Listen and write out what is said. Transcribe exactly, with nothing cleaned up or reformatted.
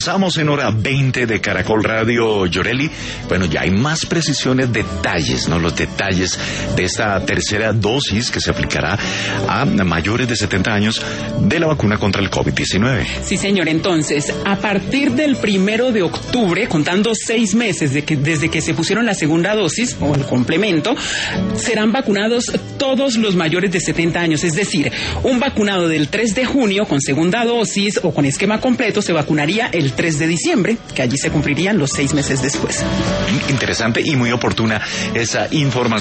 Estamos en hora veinte de Caracol Radio, Yoreli. Bueno, ya hay más precisiones, detalles, ¿no? Los detalles de esta tercera dosis que se aplicará a mayores de setenta años de la vacuna contra el COVID diecinueve. Sí, señor. Entonces, a partir del primero de octubre, contando seis meses de que, desde que se pusieron la segunda dosis, o el complemento, serán vacunados todos los mayores de setenta años. Es decir, un vacunado del tres de junio con segunda dosis o con esquema completo se vacunaría el tres de diciembre, que allí se cumplirían los seis meses después. Interesante y muy oportuna esa información.